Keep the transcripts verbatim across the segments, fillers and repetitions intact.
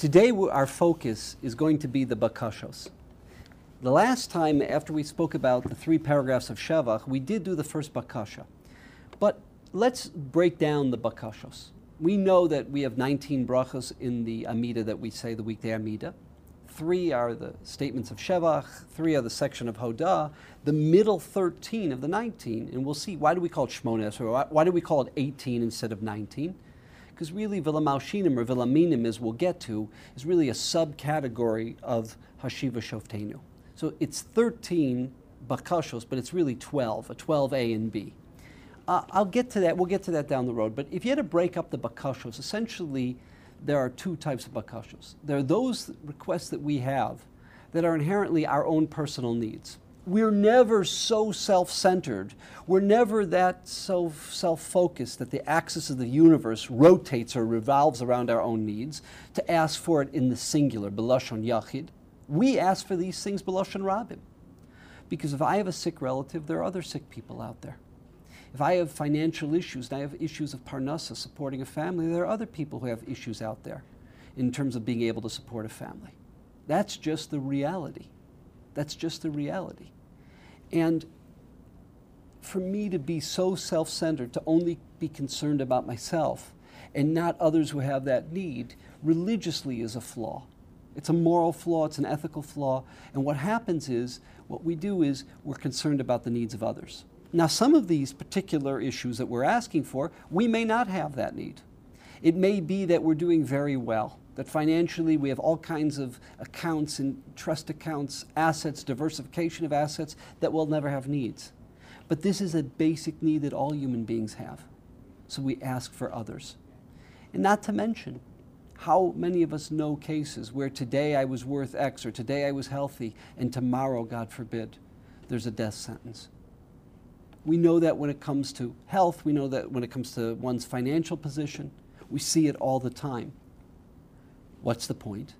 Today our focus is going to be the bakashos. The last time after we spoke about the three paragraphs of Shevach, we did do the first bakasha. But let's break down the bakashos. We know that we have nineteen brachos in the Amida that we say the weekday Amida. Three are the statements of Shevach, three are the section of Hodah, the middle thirteen of the nineteen, and we'll see, why do we call it Shmona Esrei, or why do we call it eighteen instead of nineteen? Because really Vilamalshinim or Vilaminim, as we'll get to, is really a subcategory of Hashiva Shoftenu. So it's thirteen bakashos, but it's really twelve, a twelve A and B. Uh, I'll get to that, we'll get to that down the road, but if you had to break up the bakashos, essentially there are two types of bakashos. There are those requests that we have that are inherently our own personal needs. We're never so self-centered, we're never that so self-focused that the axis of the universe rotates or revolves around our own needs to ask for it in the singular, b'lashon yachid. We ask for these things b'lashon rabim. Because if I have a sick relative, there are other sick people out there. If I have financial issues and I have issues of parnasa, supporting a family, there are other people who have issues out there in terms of being able to support a family. That's just the reality. That's just the reality. And for me to be so self-centered, to only be concerned about myself and not others who have that need, religiously is a flaw. It's a moral flaw, it's an ethical flaw, and what happens is, what we do is we're concerned about the needs of others. Now, some of these particular issues that we're asking for, we may not have that need. It may be that we're doing very well, that financially we have all kinds of accounts and trust accounts, assets, diversification of assets, that we'll never have needs. But this is a basic need that all human beings have. So we ask for others. And not to mention, how many of us know cases where today I was worth X, or today I was healthy, and tomorrow, God forbid, there's a death sentence. We know that when it comes to health, we know that when it comes to one's financial position, we see it all the time. What's the point?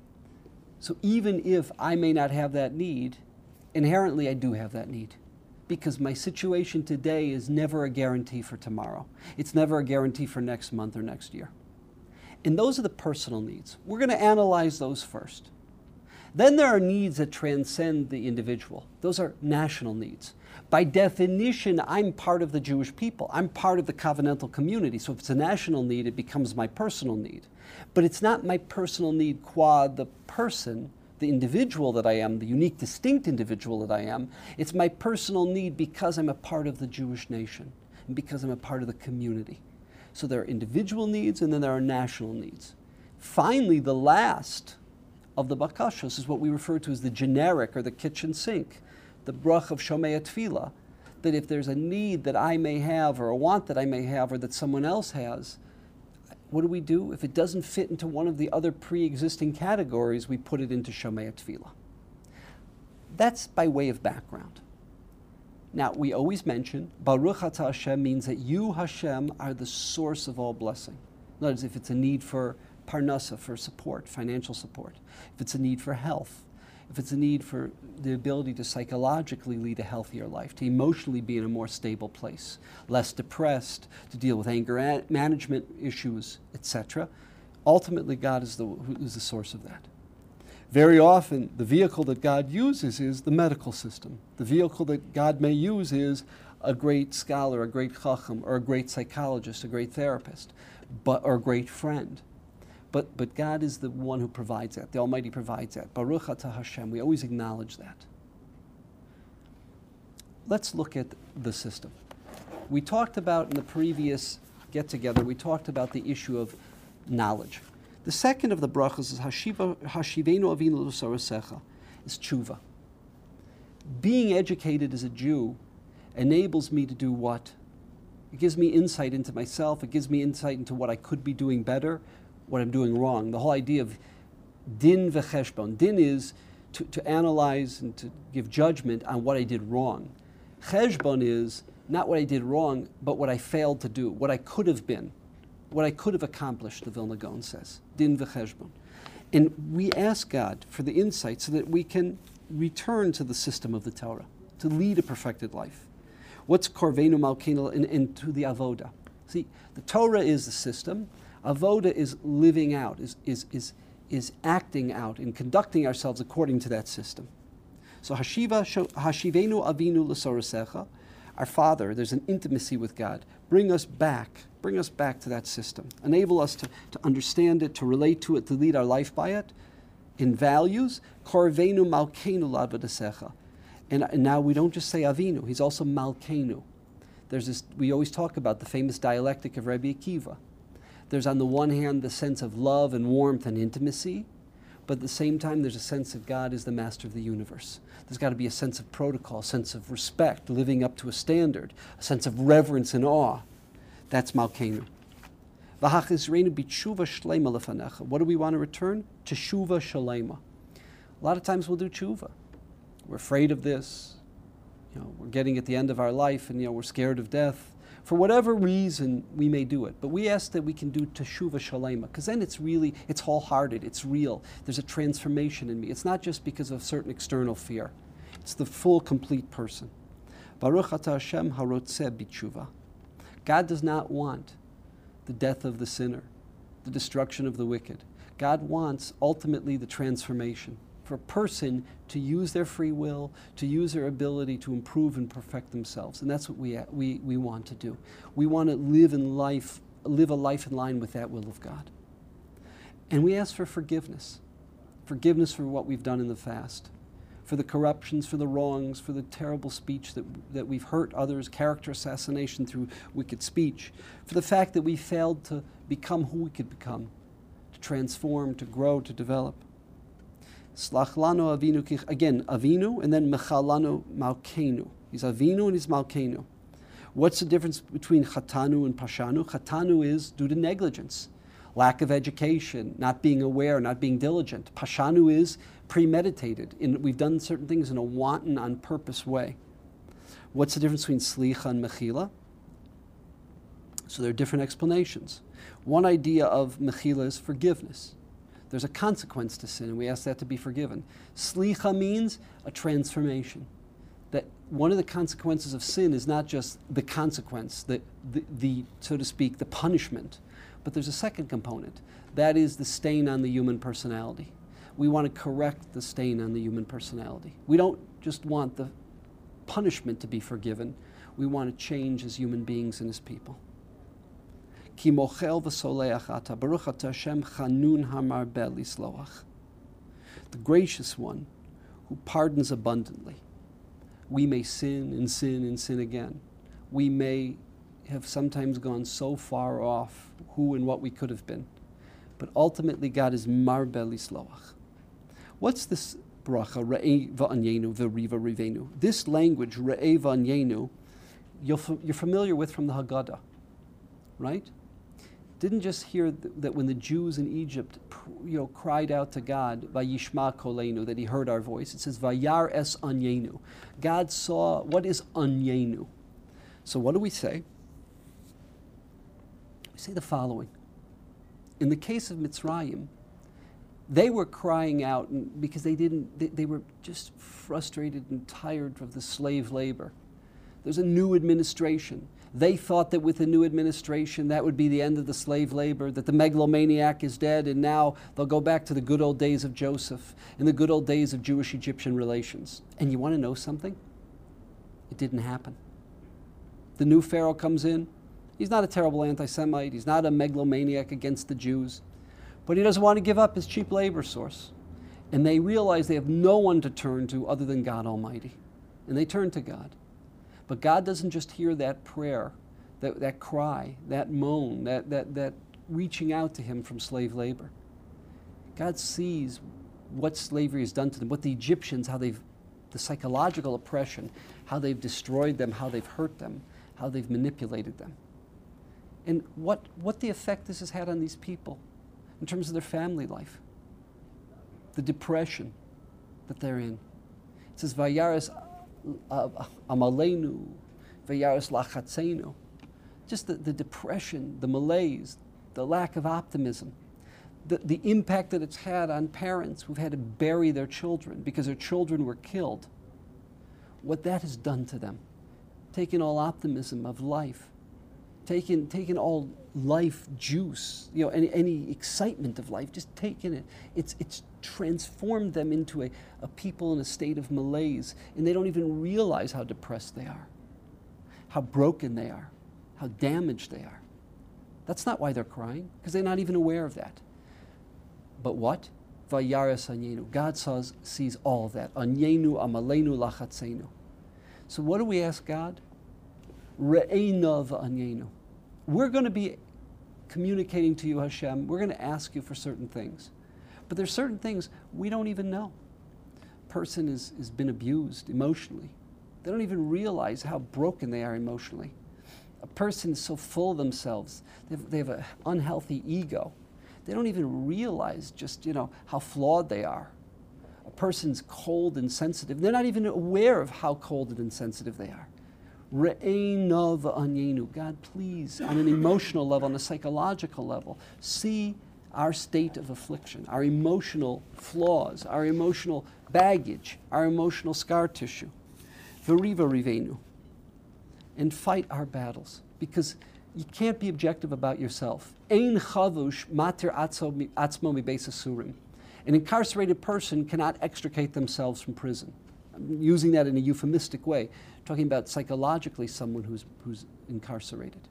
So even if I may not have that need, inherently I do have that need. Because my situation today is never a guarantee for tomorrow. It's never a guarantee for next month or next year. And those are the personal needs. We're going to analyze those first. Then there are needs that transcend the individual. Those are national needs. By definition, I'm part of the Jewish people. I'm part of the covenantal community. So if it's a national need, it becomes my personal need. But it's not my personal need qua the person, the individual that I am, the unique, distinct individual that I am. It's my personal need because I'm a part of the Jewish nation and because I'm a part of the community. So there are individual needs and then there are national needs. Finally, the last of the bakashos is what we refer to as the generic or the kitchen sink, the brach of Shomei Tefillah, that if there's a need that I may have or a want that I may have or that someone else has, what do we do? If it doesn't fit into one of the other pre-existing categories, we put it into Shomei Tefillah. That's by way of background. Now, we always mention, Baruch Atah Hashem means that you, Hashem, are the source of all blessing. In other words, if it's a need for parnasa, for support, financial support, if it's a need for health, if it's a need for the ability to psychologically lead a healthier life, to emotionally be in a more stable place, less depressed, to deal with anger management issues, et cetera. Ultimately, God is the, who is the source of that. Very often, the vehicle that God uses is the medical system. The vehicle that God may use is a great scholar, a great chacham, or a great psychologist, a great therapist, but, or a great friend. But, but God is the one who provides that. The Almighty provides that. Baruch Atah Hashem. We always acknowledge that. Let's look at the system. We talked about in the previous get-together, we talked about the issue of knowledge. The second of the brachas is Hashiva, Hashivenu Avinu L'Sarasecha, is tshuva. Being educated as a Jew enables me to do what? It gives me insight into myself. It gives me insight into what I could be doing better, what I'm doing wrong. The whole idea of din v'cheshbon. Din is to, to analyze and to give judgment on what I did wrong. Cheshbon is not what I did wrong, but what I failed to do, what I could have been, what I could have accomplished, the Vilna Gaon says. Din v'cheshbon. And we ask God for the insight so that we can return to the system of the Torah, to lead a perfected life. What's Korvenu Malkeinu into the Avoda? See, the Torah is the system. Avoda is living out, is, is, is is acting out and conducting ourselves according to that system. So Hashiva Hashivenu Avinu L'Sorasecha, our Father, there's an intimacy with God. Bring us back, bring us back to that system. Enable us to, to understand it, to relate to it, to lead our life by it. In values, Korvenu Malkenu L'Avodasecha. And, and now we don't just say Avinu, he's also Malkenu. There's this, we always talk about the famous dialectic of Rabbi Akiva. There's on the one hand the sense of love and warmth and intimacy, but at the same time there's a sense that God is the master of the universe. There's got to be a sense of protocol, a sense of respect, living up to a standard, a sense of reverence and awe. That's Malkenu. What do we want to return? Teshuva shalema. A lot of times we'll do tshuva. We're afraid of this. You know, we're getting at the end of our life and you know, we're scared of death. For whatever reason, we may do it. But we ask that we can do teshuva shalema, because then it's really, it's wholehearted, it's real. There's a transformation in me. It's not just because of certain external fear. It's the full, complete person. Baruch atah Hashem harotzeh b'tshuva. God does not want the death of the sinner, the destruction of the wicked. God wants, ultimately, the transformation. For a person to use their free will, to use their ability to improve and perfect themselves. And that's what we, we, we want to do. We want to live in life, live a life in line with that will of God. And we ask for forgiveness. Forgiveness for what we've done in the past. For the corruptions, for the wrongs, for the terrible speech that, that we've hurt others, character assassination through wicked speech. For the fact that we failed to become who we could become. To transform, to grow, to develop. Slach lanu Avinu, again, Avinu, and then Mechalanu Malkenu. He's Avinu and he's Malkenu. What's the difference between Chatanu and Pashanu? Chatanu is due to negligence, lack of education, not being aware, not being diligent. Pashanu is premeditated. In, we've done certain things in a wanton, on purpose way. What's the difference between Slicha and Mechila? So there are different explanations. One idea of Mechila is forgiveness. There's a consequence to sin, and we ask that to be forgiven. Slicha means a transformation. That one of the consequences of sin is not just the consequence, the, the, the, so to speak, the punishment, but there's a second component. That is the stain on the human personality. We want to correct the stain on the human personality. We don't just want the punishment to be forgiven. We want to change as human beings and as people. Ki mochel v'soleach ata, baruch ata Hashem chanun hamarbeh lisloach. The gracious one who pardons abundantly. We may sin and sin and sin again. We may have sometimes gone so far off who and what we could have been. But ultimately God is marbeh lisloach. What's this bracha, re'eh va'anyenu v'riva rivenu? This language, re'eh va'anyenu, you're, you're familiar with from the Haggadah, right? Didn't just hear th- that when the Jews in Egypt, you know, cried out to God, Vayishma kolenu, that He heard our voice. It says, Vayar es anyenu. God saw, what is anyenu? So what do we say? We say the following. In the case of Mitzrayim, they were crying out because they didn't, they, they were just frustrated and tired of the slave labor. There's a new administration. They thought that with the new administration, that would be the end of the slave labor, that the megalomaniac is dead, and now they'll go back to the good old days of Joseph and the good old days of Jewish-Egyptian relations. And you want to know something? It didn't happen. The new Pharaoh comes in. He's not a terrible anti-Semite. He's not a megalomaniac against the Jews. But he doesn't want to give up his cheap labor source. And they realize they have no one to turn to other than God Almighty. And they turn to God. But God doesn't just hear that prayer, that, that cry, that moan, that, that, that reaching out to Him from slave labor. God sees what slavery has done to them, what the Egyptians, how they've, the psychological oppression, how they've destroyed them, how they've hurt them, how they've manipulated them. And what, what the effect this has had on these people in terms of their family life, the depression that they're in. It says, Vayaris amalenu, Vayaris lachatzenu. Just the, the depression, the malaise, the lack of optimism, the, the impact that it's had on parents who've had to bury their children because their children were killed. What that has done to them, taken all optimism of life taking, taking all life juice, you know, any, any excitement of life, just taking it. It's, it's transformed them into a, a people in a state of malaise, and they don't even realize how depressed they are, how broken they are, how damaged they are. That's not why they're crying, because they're not even aware of that. But what? Vayaras anyenu. God saws, sees all of that. Anyenu amalenu lachatzenu. So what do we ask God? Re'einav anyenu. We're going to be communicating to you, Hashem. We're going to ask you for certain things. But there's certain things we don't even know. A person is, has been abused emotionally. They don't even realize how broken they are emotionally. A person is so full of themselves. They have, they have an unhealthy ego. They don't even realize just, you know, how flawed they are. A person's cold and sensitive. They're not even aware of how cold and insensitive they are. Re'einav anyenu. God, please, on an emotional level, on a psychological level, see our state of affliction, our emotional flaws, our emotional baggage, our emotional scar tissue. V'riva rivenu. And fight our battles, because you can't be objective about yourself. Ein chavush matir atzmo mibeis asurim. An incarcerated person cannot extricate themselves from prison. I'm using that in a euphemistic way, talking about psychologically someone who's, who's incarcerated.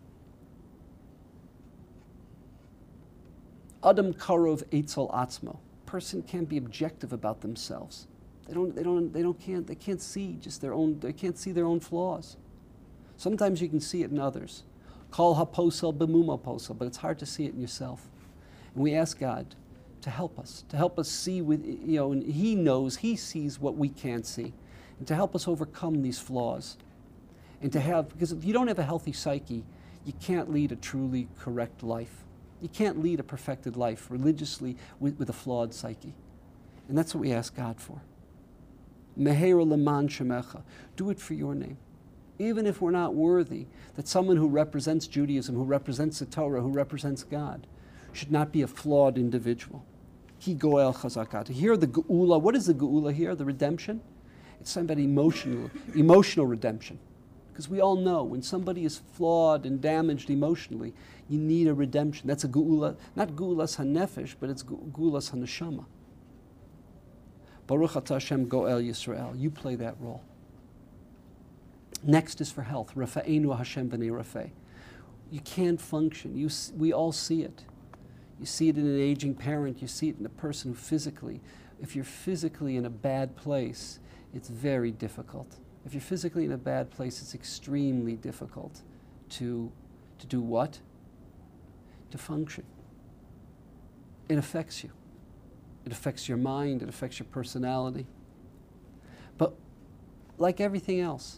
Adam karov eitzel atzmo. Person can't be objective about themselves. They don't. They don't. They don't. Can't. They can't see just their own. They can't see their own flaws. Sometimes you can see it in others. Kol haposel b'muma posel, but it's hard to see it in yourself. And we ask God to help us, to help us see with, you know, and He knows, He sees what we can't see, and to help us overcome these flaws. And to have, because if you don't have a healthy psyche, you can't lead a truly correct life. You can't lead a perfected life religiously with, with a flawed psyche. And that's what we ask God for. Meheira leman shemecha. Do it for your name. Even if we're not worthy, that someone who represents Judaism, who represents the Torah, who represents God, should not be a flawed individual. Ki goel chazakat. Here the geula, what is the geula here? The redemption? It's somebody emotional, emotional redemption. Because we all know when somebody is flawed and damaged emotionally, you need a redemption. That's a geula, not geulas hanefesh, but it's geulas haneshama. Baruch atah Hashem goel Yisrael. You play that role. Next is for health. Rafa'enu Hashem v'nei rafeh. You can't function. You, we all see it. You see it in an aging parent. You see it in a person who physically, if you're physically in a bad place, it's very difficult. If you're physically in a bad place, it's extremely difficult to, to do what? To function. It affects you. It affects your mind. It affects your personality. But like everything else,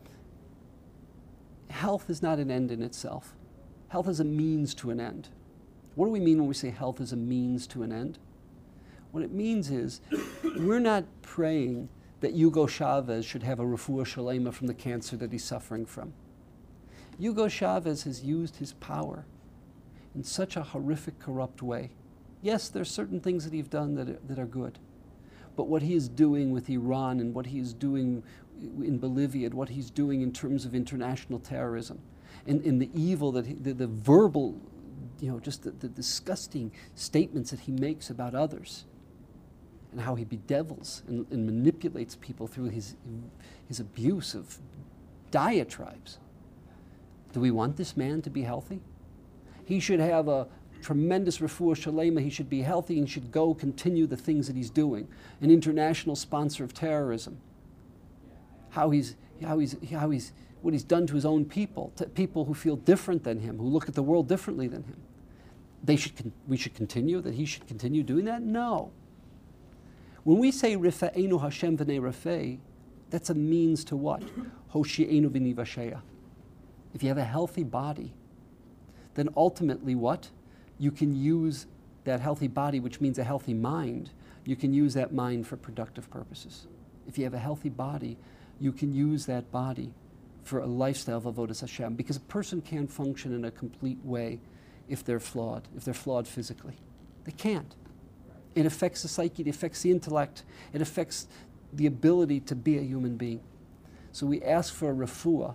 health is not an end in itself. Health is a means to an end. What do we mean when we say health is a means to an end? What it means is we're not praying that Hugo Chavez should have a refuah shalema from the cancer that he's suffering from. Hugo Chavez has used his power in such a horrific, corrupt way. Yes, there are certain things that he's done that are, that are good. But what he is doing with Iran and what he is doing in Bolivia and what he's doing in terms of international terrorism and, and the evil that he, the, the verbal, you know, just the, the disgusting statements that he makes about others and how he bedevils and, and manipulates people through his, his abuse of diatribes. Do we want this man to be healthy? He should have a tremendous refuah shalema. He should be healthy and should go continue the things that he's doing. An international sponsor of terrorism. How he's, how he's, how he's, what he's done to his own people, to people who feel different than him, who look at the world differently than him. They should, con- we should continue, that he should continue doing that? No. When we say Rifa'enu Hashem v'nei rafeh, that's a means to what? Hoshi'enu v'ni vasheya. If you have a healthy body, then ultimately what? You can use that healthy body, which means a healthy mind, you can use that mind for productive purposes. If you have a healthy body, you can use that body for a lifestyle of avodas Hashem, because a person can't function in a complete way if they're flawed, if they're flawed physically. They can't. It affects the psyche, it affects the intellect, it affects the ability to be a human being. So we ask for a refuah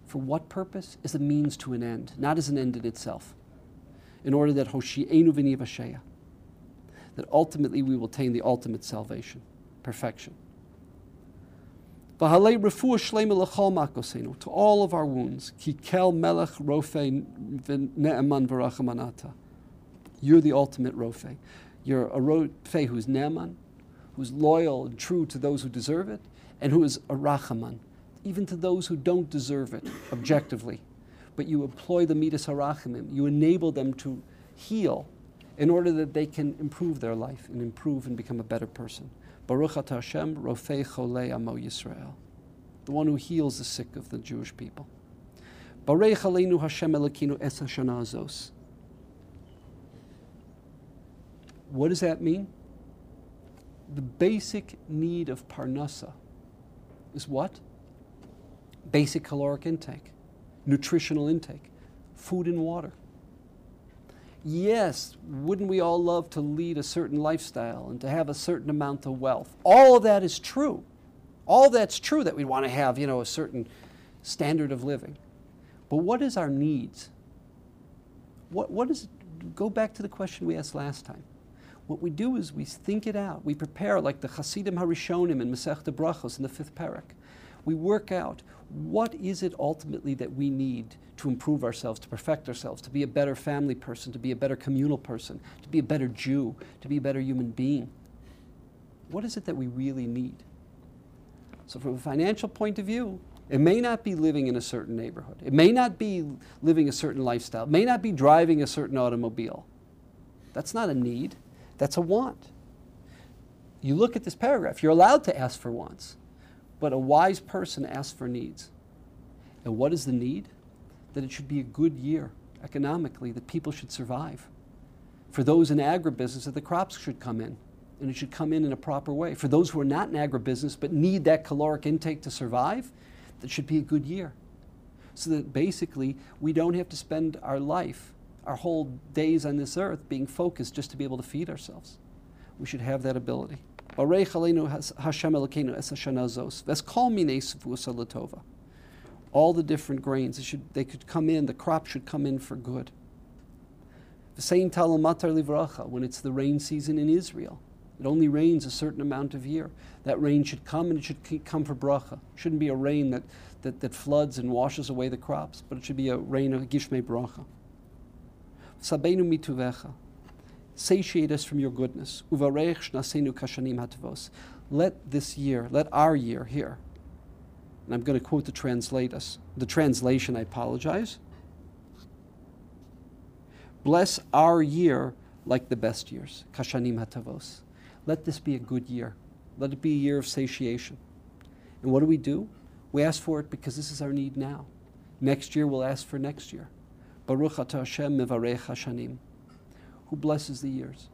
For what purpose? As a means to an end, not as an end in itself. In order that Hoshi'enu v'nivasheya, that ultimately we will attain the ultimate salvation, perfection. V'halei refuah shlema l'chol makosenu, to all of our wounds. Ki kel melech rofei v'ne'eman v'rachamanata. You're the ultimate rofei. You're a rofei who's ne'eman, who's loyal and true to those who deserve it, and who is a rachaman, even to those who don't deserve it objectively. But you employ the midas harachamim, you enable them to heal in order that they can improve their life and improve and become a better person. Baruch atah Hashem, Rofei Cholei Amo Yisrael, the one who heals the sick of the Jewish people. Baruch Aleinu Hashem Elokeinu es hashana azos. What does that mean? The basic need of parnasa is what? Basic caloric intake, nutritional intake, food and water. Yes, wouldn't we all love to lead a certain lifestyle and to have a certain amount of wealth? All of that is true. All that's true, that we want to have, you know, a certain standard of living. But what is our needs? What, what is, go back to the question we asked last time. What we do is we think it out. We prepare like the Hasidim Harishonim in Masechta Brachos in the fifth parak. We work out what is it ultimately that we need to improve ourselves, to perfect ourselves, to be a better family person, to be a better communal person, to be a better Jew, to be a better human being. What is it that we really need? So from a financial point of view, it may not be living in a certain neighborhood. It may not be living a certain lifestyle. It may not be driving a certain automobile. That's not a need. That's a want. You look at this paragraph, you're allowed to ask for wants, but a wise person asks for needs. And what is the need? That it should be a good year economically, that people should survive. For those in agribusiness, that the crops should come in, and it should come in in a proper way. For those who are not in agribusiness but need that caloric intake to survive, that should be a good year. So that basically we don't have to spend our life, our whole days on this earth being focused just to be able to feed ourselves. We should have that ability. Baruch Aleinu Hashem Elokeinu es hashana zos v'eskol minei sefusa l'tova. All the different grains, they, should, they could come in, the crop should come in for good. V'sein talal matar livracha, when it's the rain season in Israel. It only rains a certain amount of year. That rain should come, and it should come for bracha. It shouldn't be a rain that, that, that floods and washes away the crops, but it should be a rain of gishmei bracha. Sabeinu mituvecha. Satiate us from your goodness. Uvarech shnasenu kashanim hatvos. Let this year, let our year here, and I'm going to quote the translate us, the translation, I apologize. Bless our year like the best years. Kashanim hatavos. Let this be a good year. Let it be a year of satiation. And what do we do? We ask for it because this is our need now. Next year we'll ask for next year. Baruch atah Hashem mevarech hashanim. Who blesses the years?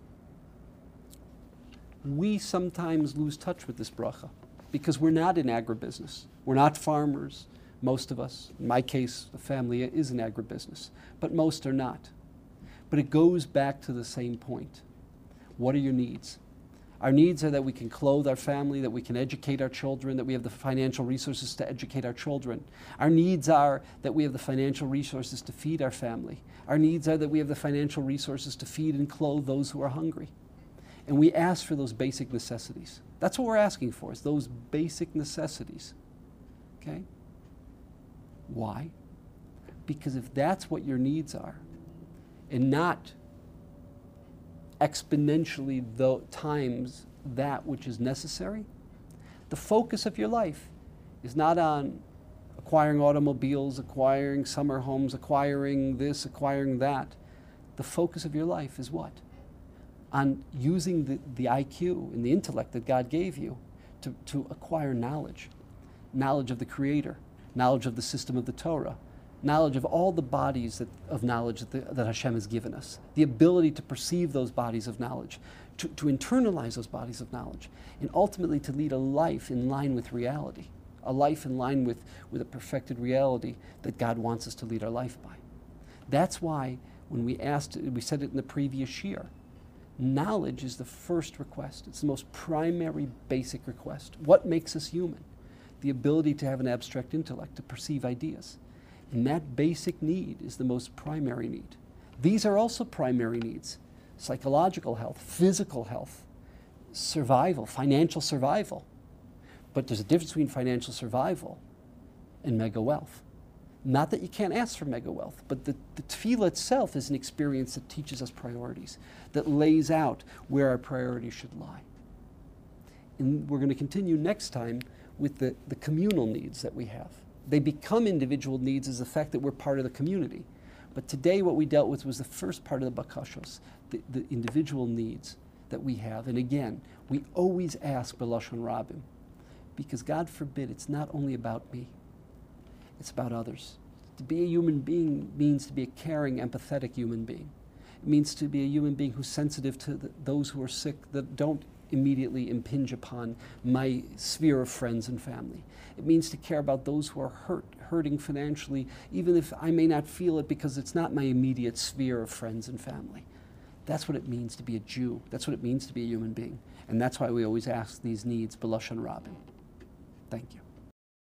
We sometimes lose touch with this bracha because we're not in agribusiness. We're not farmers, most of us. In my case, the family is in agribusiness, but most are not. But it goes back to the same point. What are your needs? Our needs are that we can clothe our family, that we can educate our children, that we have the financial resources to educate our children. Our needs are that we have the financial resources to feed our family. Our needs are that we have the financial resources to feed and clothe those who are hungry. And we ask for those basic necessities. That's what we're asking for, is those basic necessities. Okay? Why? Because if that's what your needs are, and not exponentially the times that which is necessary, the focus of your life is not on acquiring automobiles, acquiring summer homes, acquiring this, acquiring that. The focus of your life is what? On using the, the I Q and the intellect that God gave you to, to acquire knowledge. Knowledge of the Creator, knowledge of the system of the Torah, knowledge of all the bodies that, of knowledge that, the, that Hashem has given us, the ability to perceive those bodies of knowledge, to, to internalize those bodies of knowledge, and ultimately to lead a life in line with reality, a life in line with, with a perfected reality that God wants us to lead our life by. That's why when we asked, we said it in the previous year, knowledge is the first request. It's the most primary, basic request. What makes us human? the ability to have an abstract intellect, to perceive ideas. And that basic need is the most primary need. These are also primary needs: psychological health, physical health, survival, financial survival. But there's a difference between financial survival and mega wealth. Not that you can't ask for mega wealth, but the, the tefillah itself is an experience that teaches us priorities, that lays out where our priorities should lie. And we're going to continue next time with the, the communal needs that we have. They become individual needs as the fact that we're part of the community. But today what we dealt with was the first part of the bakashos, the, the individual needs that we have. And again, we always ask b'lashon rabim, because God forbid, it's not only about me, it's about others. To be a human being means to be a caring, empathetic human being. It means to be a human being who's sensitive to the, those who are sick, that don't immediately impinge upon my sphere of friends and family. It means to care about those who are hurt, hurting financially, even if I may not feel it because it's not my immediate sphere of friends and family. That's what it means to be a Jew. That's what it means to be a human being. And that's why we always ask these needs b'lashon rabim. Thank you.